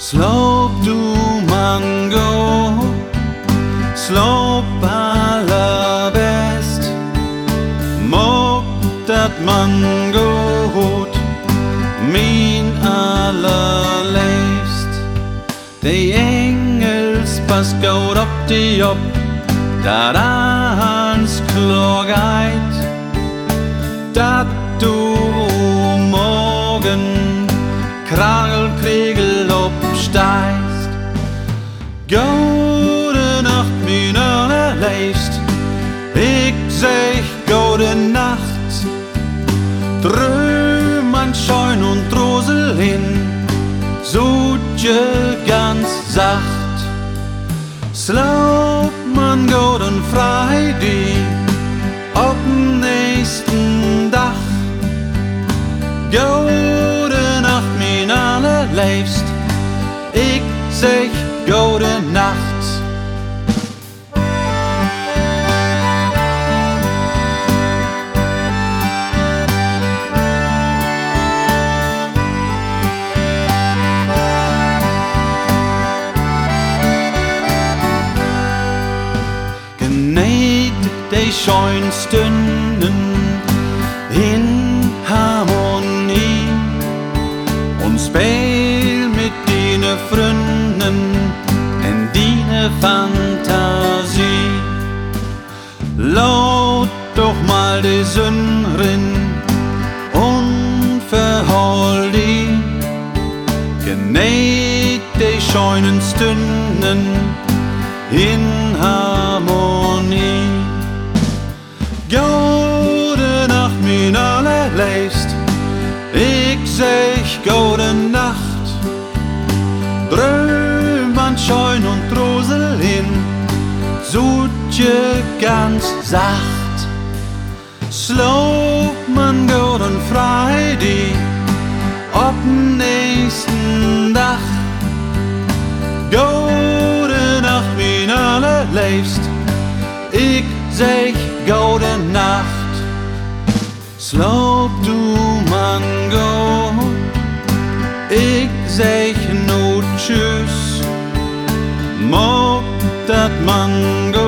Sloop du mango, sloop allerbest. Moog dat mango goed, mijn allerleefst. De Engels pas goed op die op, dat ans klogeit. Dat du morgen Kragelkriegel opsteigst. Gute Nacht, mein allerleefst. Ik zeg gute Nacht. Dröm an Scheun und Rosel hin, zoet je ganz sacht. Slaap man guten Freitag, op nächsten Dach. Gute Nacht, mein allerleefst. Ik zeg gute Nacht. Geneid de schönen Stunden in Harmonie und speel mit deine Freunden in deine Fantasie. Laut doch mal die Sünrin und verhol die. Geneid de schönen Stunden in Harmonie. Gute Nacht, mein allerleefst. Ik zeg gute Nacht. Dröm an Scheun und Rosel hin, zoet je ganz sacht. Sloop man guten Freitag, op nächsten Dach. Gute Nacht, mein allerleefst. Ik zeg gute Nacht. Sloop du mango, ik zeg no tschüss. Moog dat mango